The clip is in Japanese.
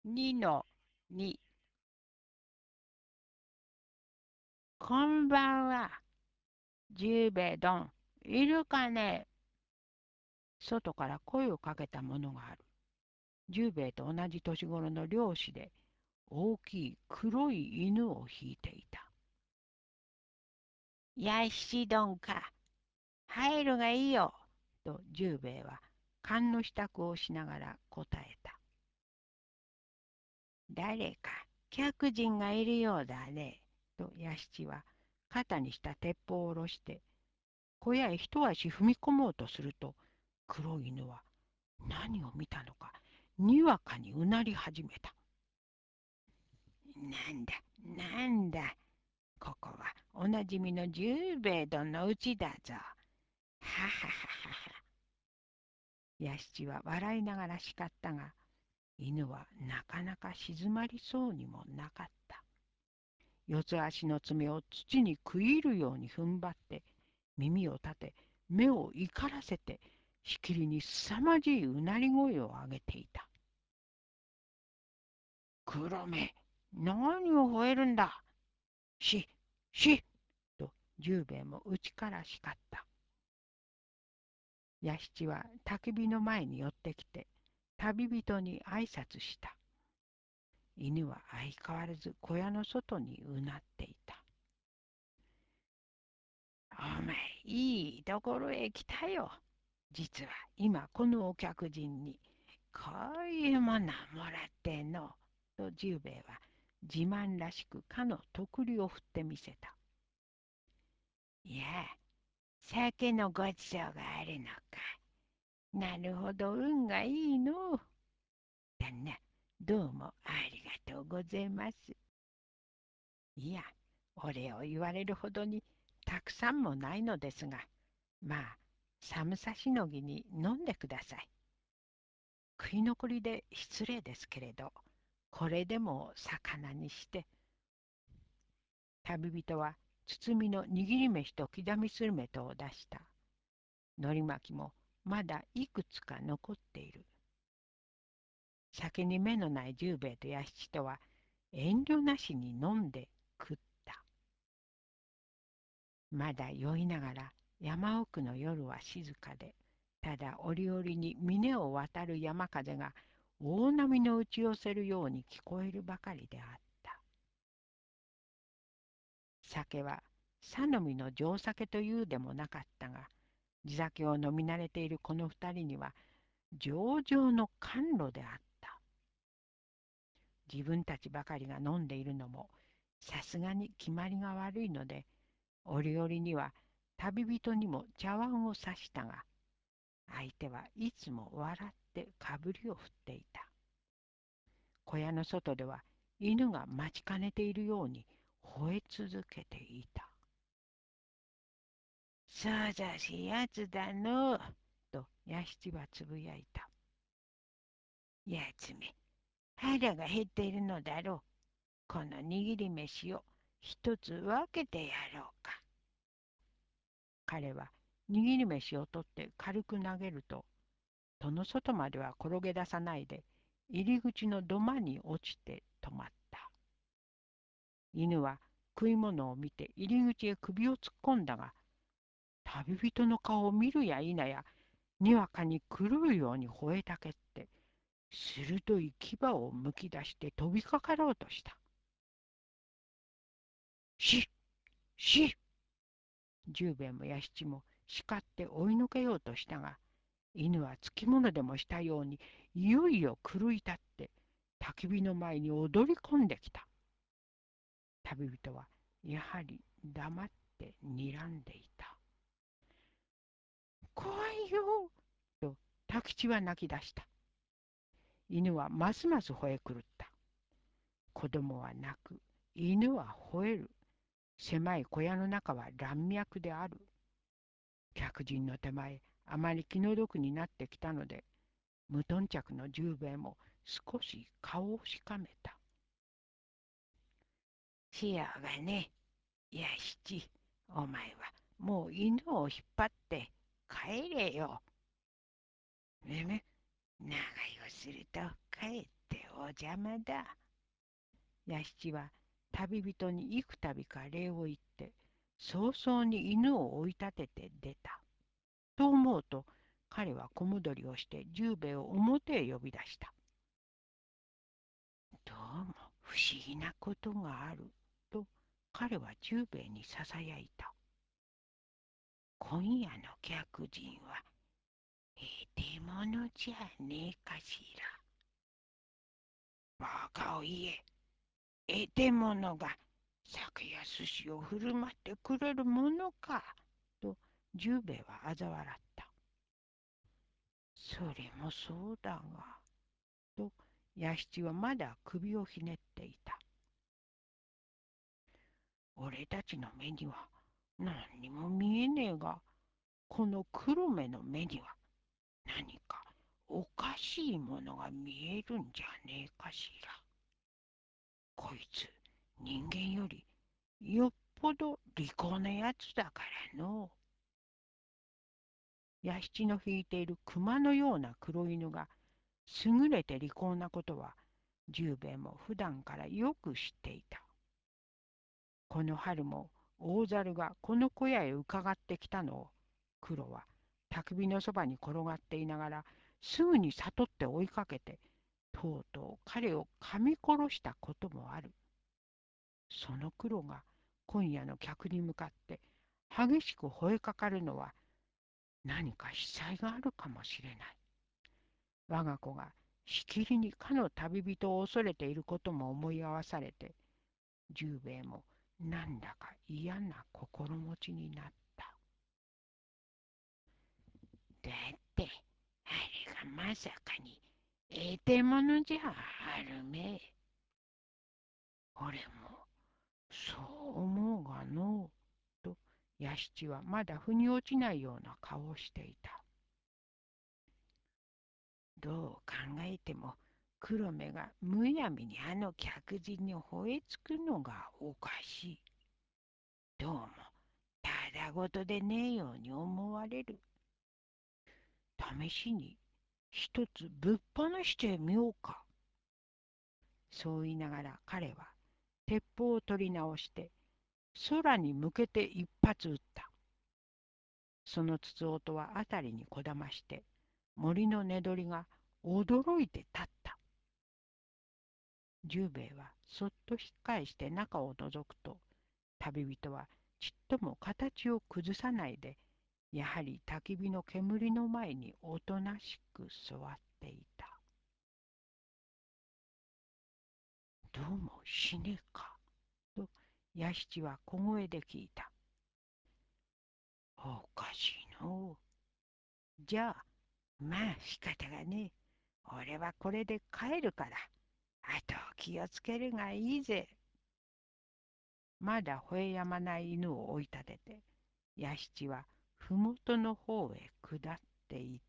2の2。こんばんは、ジューベイどん。いるかね？外から声をかけたものがある。ジューベイと同じ年頃の漁師で、大きい黒い犬を引いていた。やしどんか、入るがいいよ、とジューベイは勘の支度をしながら答えた。誰か、客人がいるようだね、とヤシチは肩にした鉄砲を下ろして小屋へ一足踏み込もうとすると、黒い犬は何を見たのか、にわかにうなり始めた。なんだ、なんだ、ここはおなじみの十兵衛殿のうちだぞ。ははははは。屋敷は笑いながら叱ったが、犬はなかなか静まりそうにもなかった。四つ足の爪を土に食い入るように踏ん張って、耳を立て、目を怒らせて、しきりに凄まじいうなり声を上げていた。黒目、何を吠えるんだ。し、し、と十兵衛も内から叱った。弥七は焚き火の前に寄ってきて、旅人に挨拶した。犬は相変わらず小屋の外にうなっていた。お前、いいところへ来たよ。実は今このお客人にこういうものをもらってんの。と十兵衛は自慢らしくかのとくりを振ってみせた。いや、酒のごちそうがあるのか。なるほど、運がいいの。旦那、どうもありがとうございます。いや、お礼を言われるほどにたくさんもないのですが、まあ、寒さしのぎに飲んでください。食い残りで失礼ですけれど、これでも魚にして。旅人は包みの握り飯と刻みスルメとを出した。海苔巻きもまだいくつか残っている。酒に目のない十兵衛と弥七とは遠慮なしに飲んで食った。まだ酔いながら山奥の夜は静かで、ただ折々に峰を渡る山風が大波の打ち寄せるように聞こえるばかりであった。酒は佐の実の上酒というでもなかったが、地酒を飲み慣れているこの二人には上々の甘露であった。自分たちばかりが飲んでいるのもさすがに決まりが悪いので、折々には旅人にも茶碗を差したが、相手はいつも笑ってかぶりを振っていた。小屋の外では犬が待ちかねているように吠え続けていた。そうざしいやつだの、と弥七はつぶやいた。やつめ、腹が減っているのだろう。この握り飯を一つ分けてやろうか。彼は握り飯を取って軽く投げると、戸の外までは転げ出さないで、入り口の土間に落ちて止まった。犬は食い物を見て入り口へ首を突っ込んだが、旅人の顔を見るや否や、にわかに狂うように吠えたけって、鋭い牙をむき出して飛びかかろうとした。しっしっ。十兵衛も弥七も叱って追い抜けようとしたが、犬はつきものでもしたようにいよいよ狂い立って焚き火の前に踊り込んできた。旅人はやはり黙って睨んでいた。怖いよ、と太吉は泣き出した。犬はますます吠え狂った。子供は泣く、犬は吠える。狭い小屋の中は乱脈である。客人の手前、あまり気の毒になってきたので、無頓着の十兵衛も少し顔をしかめた。しようがね、弥七、お前はもう犬を引っ張って帰れよ。長居をするとかえってお邪魔だ。弥七は旅人に幾度か礼を言って、早々に犬を追い立てて出た。と思うと、彼は小戻りをして十兵衛を表へ呼び出した。どうも不思議なことがある。と彼は十兵衛にささやいた。今夜の客人は、えてものじゃねえかしら。バカを言え。えてものが酒や寿司を振る舞ってくれるものか。と十兵衛は嘲笑った。それもそうだが。と弥七はまだ首をひねっていた。俺たちの目には何にも見えねえが、この黒目の目には何かおかしいものが見えるんじゃねえかしら。こいつ人間よりよっぽど利口なやつだからの。弥七の引いている熊のような黒犬が優れて利口なことは十兵衛も普段からよく知っていた。この春も大猿がこの小屋へ伺ってきたのを黒は焚き火のそばに転がっていながらすぐに悟って追いかけてとうとう彼を噛み殺したこともある。その黒が今夜の客に向かって激しく吠えかかるのは何か司祭があるかもしれない。我が子がしきりにかの旅人を恐れていることも思い合わされて、十兵衛もなんだか嫌な心持ちになった。だって、あれがまさかに、えてものじゃあるめ。俺も、そう思うがのう、と、弥七はまだ腑に落ちないような顔をしていた。どう考えても、黒目がむやみにあの客人に吠えつくのがおかしい。どうも、ただごとでねえように思われる。試しに一つぶっ放してみようか。そう言いながら彼は鉄砲を取り直して空に向けて一発撃った。その筒音は辺りにこだまして森の寝鳥が驚いて立った。十兵衛はそっと引っ返して中を覗くと旅人はちっとも形を崩さないでやはり焚き火の煙の前におとなしく座っていた。どうも死ねか。と弥七は小声で聞いた。おかしいのう。じゃあ、まあ仕方がねえ。俺はこれで帰るから、あと気をつけるがいいぜ。まだ吠えやまない犬を追い立てて、弥七は麓の方へ下っていった。